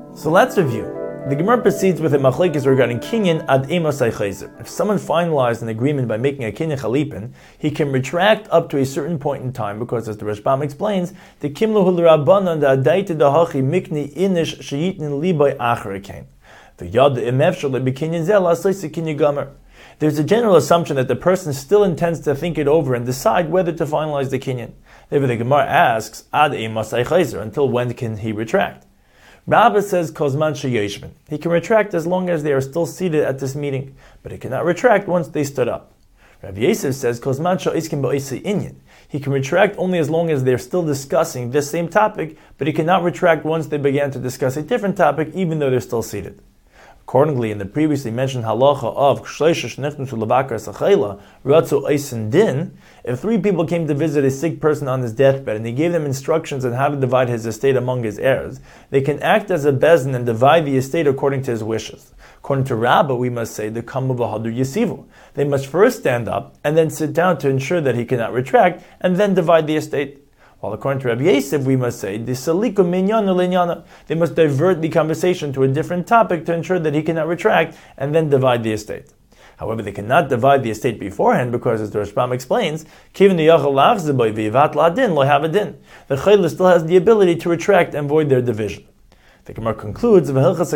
So let's review. The Gemara proceeds with a machlekes regarding kinyan ad emosai chayzer. If someone finalized an agreement by making a kinyan chalipin, he can retract up to a certain point in time because, as the Rashbam explains, the kimlu hulrabanan da adaita dahachi mikni inish sheyitin libay acharakein. The yad emefshal bekinyan zela soisi kinyan gamer. There's a general assumption that the person still intends to think it over and decide whether to finalize the kinyan. Therefore, the Gemara asks, ad emosai chayzer, until when can he retract? Rabba says, Kozman sheyoshvin. He can retract as long as they are still seated at this meeting, but he cannot retract once they stood up. Rabbi Yosef says, Kozman she'iskim ba'isei inyan. He can retract only as long as they are still discussing this same topic, but he cannot retract once they began to discuss a different topic, even though they're still seated. Accordingly, in the previously mentioned halacha of din, if three people came to visit a sick person on his deathbed and he gave them instructions on how to divide his estate among his heirs, they can act as a bezin and divide the estate according to his wishes. According to Rabbah, we must say the kamu v'hadur yisivu. They must first stand up and then sit down to ensure that he cannot retract, and then divide the estate. While according to Rabbi Yosef, we must say, they must divert the conversation to a different topic to ensure that he cannot retract and then divide the estate. However, they cannot divide the estate beforehand because, as the Rashbam explains, the chayla still has the ability to retract and void their division. The Gemara concludes, this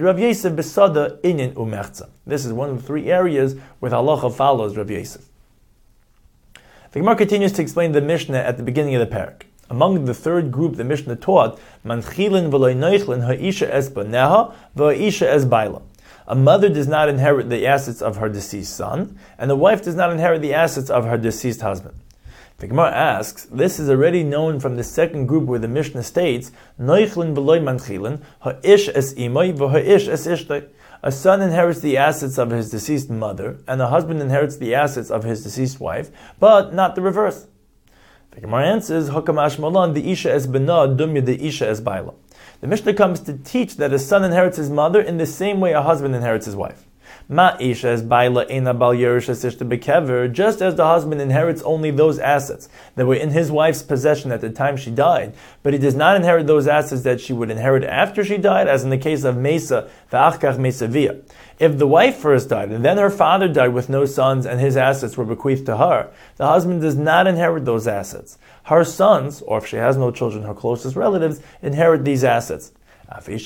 is one of the three areas where halacha follows Rabbi Yosef. The Gemara continues to explain the Mishnah at the beginning of the parak. Among the third group, the Mishnah taught, Manchilin v'loy noichlin ha'isha es baneha v'ha'isha es baila. A mother does not inherit the assets of her deceased son, and a wife does not inherit the assets of her deceased husband. The Gemara asks, this is already known from the second group where the Mishnah states, Noichlin v'loy manchilin ha'ish es imay v'ha'ish es ishtay. A son inherits the assets of his deceased mother, and a husband inherits the assets of his deceased wife, but not the reverse. The Gemara answers, Hakamash Malan, the Isha es bena, dumya the Isha es baila. The Mishnah comes to teach that a son inherits his mother in the same way a husband inherits his wife. Ma Isha es baila ena bal yerush es ishta bekever, just as the husband inherits only those assets that were in his wife's possession at the time she died, but he does not inherit those assets that she would inherit after she died, as in the case of Mesa, v'achkach Mesavia. If the wife first died, and then her father died with no sons, and his assets were bequeathed to her, the husband does not inherit those assets. Her sons, or if she has no children, her closest relatives, inherit these assets. So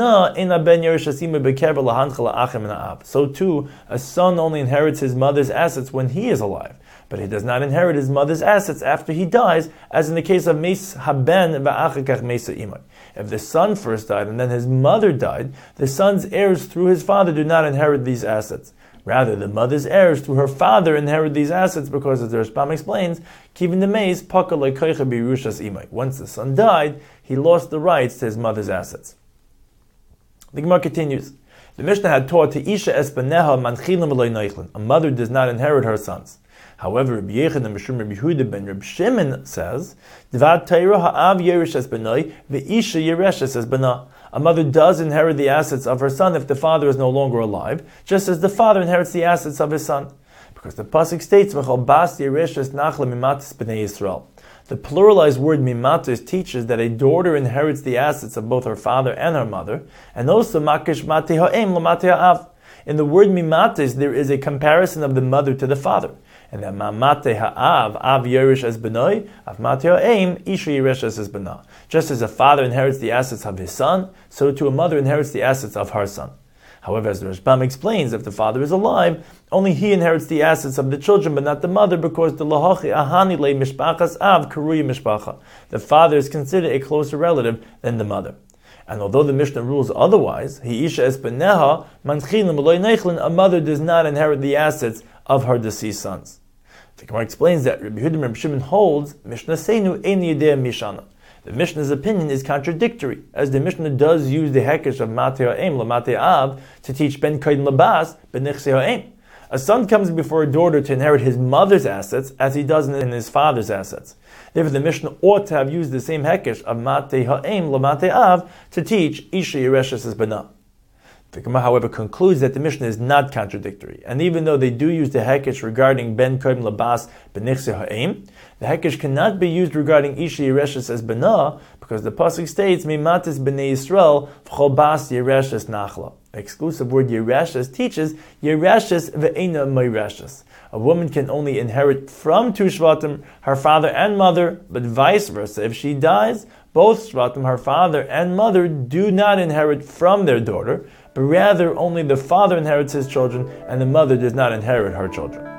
too, a son only inherits his mother's assets when he is alive, but he does not inherit his mother's assets after he dies, as in the case of Meis haben va'achakach Meisa imay. If the son first died and then his mother died, the son's heirs through his father do not inherit these assets. Rather, the mother's heirs through her father inherit these assets because, as the Rashbam explains, kivin the meis paka leikoicha birushas imay. Once the son died, he lost the rights to his mother's assets. The Gemara continues. The Mishnah had taught to Isha es baneha manchilim v'loy noichlin. A mother does not inherit her sons. However, Rabbi Yechanan Mishum Rabbi Yehuda ben Rabbi Shimon says, Dvad Torah ha'av yerush es benoi v'isha yeresh es bana. A mother does inherit the assets of her son if the father is no longer alive, just as the father inherits the assets of his son. Because the pasuk states, V'chol bas yeresh es nachla mimatis b'nei Yisrael. The pluralized word mimatis teaches that a daughter inherits the assets of both her father and her mother, and also makish mate ha'em l'mate ha'av. In the word mimatis, there is a comparison of the mother to the father. And that mamate ha'av, av yerush as benoi, av mate ha'em, isha yerush as benah. Just as a father inherits the assets of his son, so too a mother inherits the assets of her son. However, as the Rashbam explains, if the father is alive, only he inherits the assets of the children, but not the mother, because the lahachi ahani le mishpachas av karuya mishpacha. The father is considered a closer relative than the mother. And although the Mishnah rules otherwise, he isha es beneha, manchilim v'loy neichlin, a mother does not inherit the assets of her deceased sons. The Gemara explains that Rabbi Yehuda ben Rabbi Shimon holds, Mishnah seinu ein yedei mishana. The Mishnah's opinion is contradictory, as the Mishnah does use the hekesh of Matei ha'em l'matei av to teach ben koyin labas b'nichsei ha'em. A son comes before a daughter to inherit his mother's assets as he does in his father's assets. Therefore, the Mishnah ought to have used the same hekesh of Matei ha'em l'matei av to teach isha yereshes es bana. The Gemara, however, concludes that the Mishnah is not contradictory, and even though they do use the hekesh regarding ben kodim labas b'nichse ha'em, the hekesh cannot be used regarding isha yereshes as bana, because the pasuk states, "Mimatis b'nei Yisrael v'chol bas yereshes nachla." Exclusive word yereshes teaches yereshes ve'ena meireshes. A woman can only inherit from two shvatim, her father and mother, but vice versa. If she dies, both shvatim, her father and mother, do not inherit from their daughter, but rather only the father inherits his children and the mother does not inherit her children.